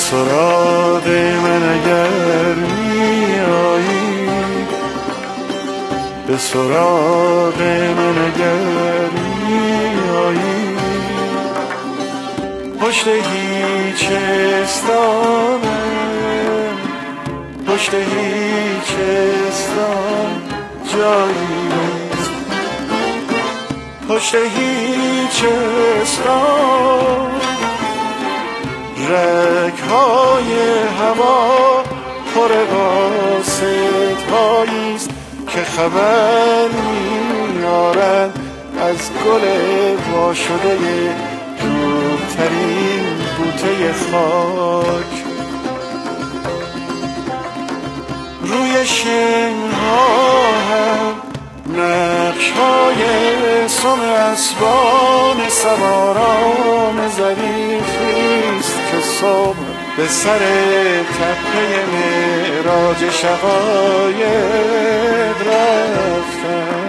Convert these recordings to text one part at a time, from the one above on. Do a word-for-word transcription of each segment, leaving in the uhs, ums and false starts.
سراغ من اگر میایی، به سراغ من اگر میایی، پشت هیچ استانم، پشت هیچ استان جایی نیست، پشت هیچ استان رگ‌های هوا پر قاصدهاییست که خبر میارن از گل واشده دورترین بوته خاک. روی شنها هم نقش‌های سم اسبان سواران ظریفیست که صبح به سر تپه معراج شقایق رفتن.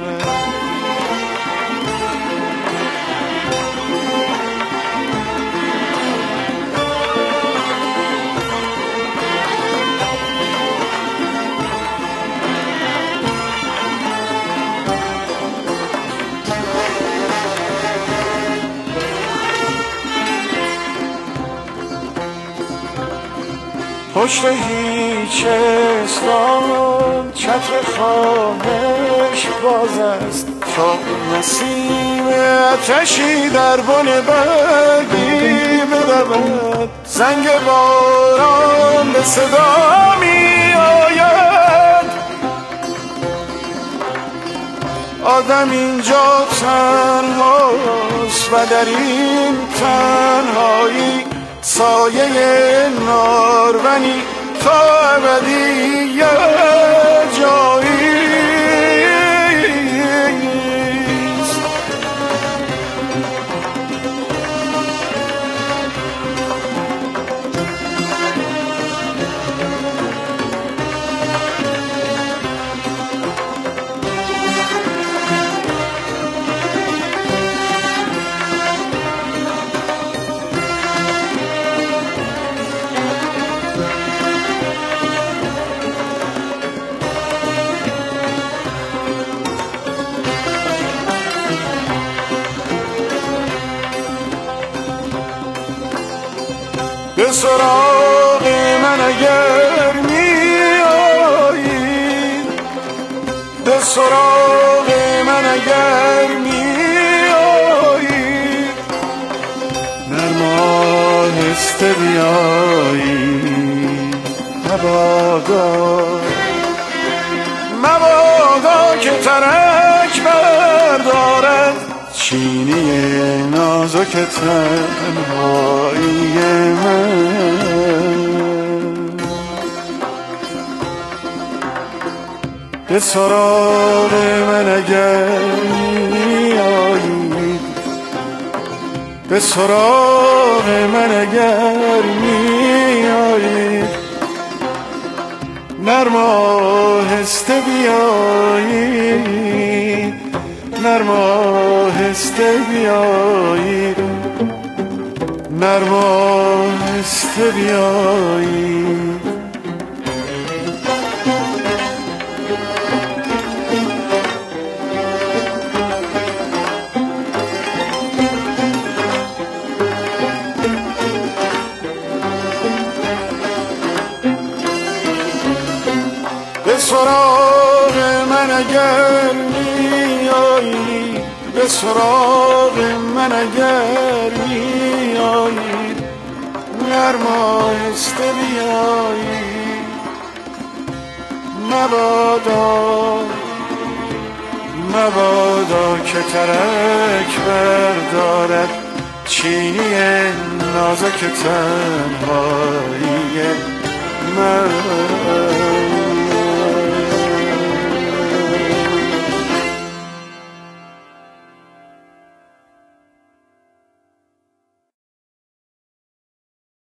پشت هیچ استان چتر خواهش باز است تا نسیم آتشی در بن برگی بدود. زنگ باران به صدا می آید، آدم اینجا تنهاست و در این تنهایی سایه نارونی تا ابدیت جاییست. به سراغ من اگر میایی، به سراغ من اگر میایی، نرم آهسته بیایی، مبادا مبادا که ترک بردارد چینی نازک تنهایی من. به سراغ من اگر میایی، به سراغ من اگر میایی، نرم آهسته بیایی، نرم آهسته بیایی، نرم آهسته بیایی. به سراغ من اگر میایی، به سراغ من اگر میایی، نرم آهسته بیایی، مبادا مبادا که ترک بردارد چینی نازک تنهایی من.